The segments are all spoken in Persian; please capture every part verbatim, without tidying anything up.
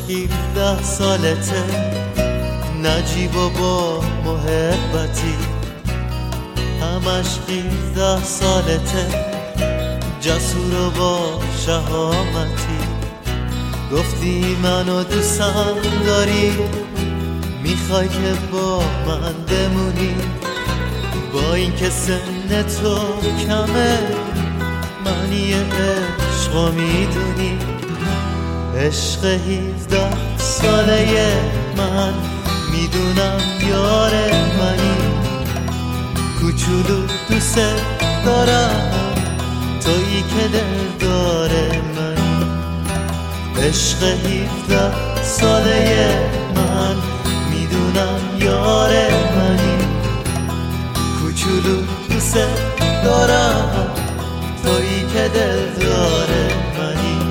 ده سالته، نجیب و با محبتی. همش ده سالته، جسور و با شهامتی. گفتی منو دوستم داری، میخوای که با من بمونی. با این که سن تو کمه، معنی عشقو میدونی. عشق هفده ساله من، میدونم یار منی. کوچولو دوست دارم، تویی که دلدار منی. عشق هفده ساله من، میدونم یار منی. کوچولو دوست دارم، تویی که دلدار منی.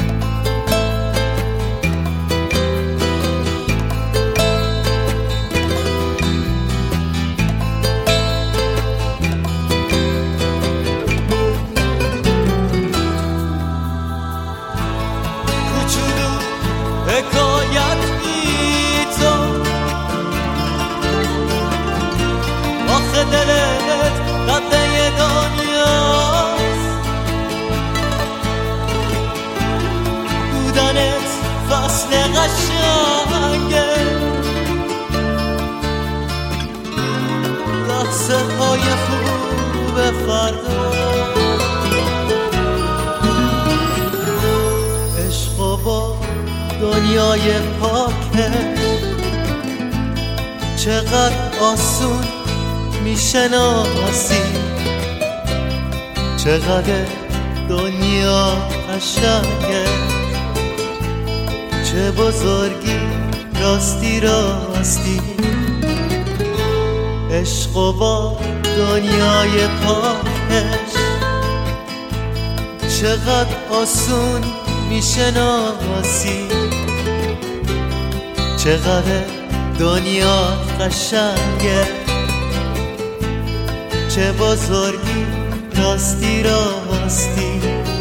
حکایت بی تو، آخه دلت قطعه دنیاست. بودنت فصل قشنگه، لحظه های خوب فردا. عشق و با دنیای پاکه، چقدر آسون میشناسی. چقدر دنیا قشنگه، چه بزرگی راستی راستی. عشق و با دنیای پاکش، چقدر آسون میشناسی. چقدر دنیا قشنگه، چه بزرگی راستی راستی.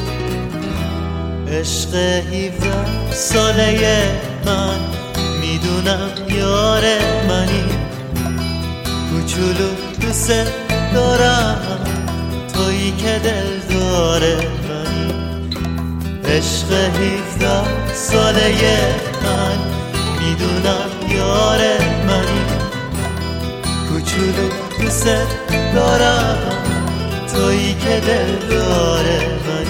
عشق هفده ساله من، میدونم یار منی. کوچولو دوست دارم، تویی که دلدار منی. عشق هفده ساله من، میدونم یار منی. کوچولو دوست دارم، تویی که دلدار منی.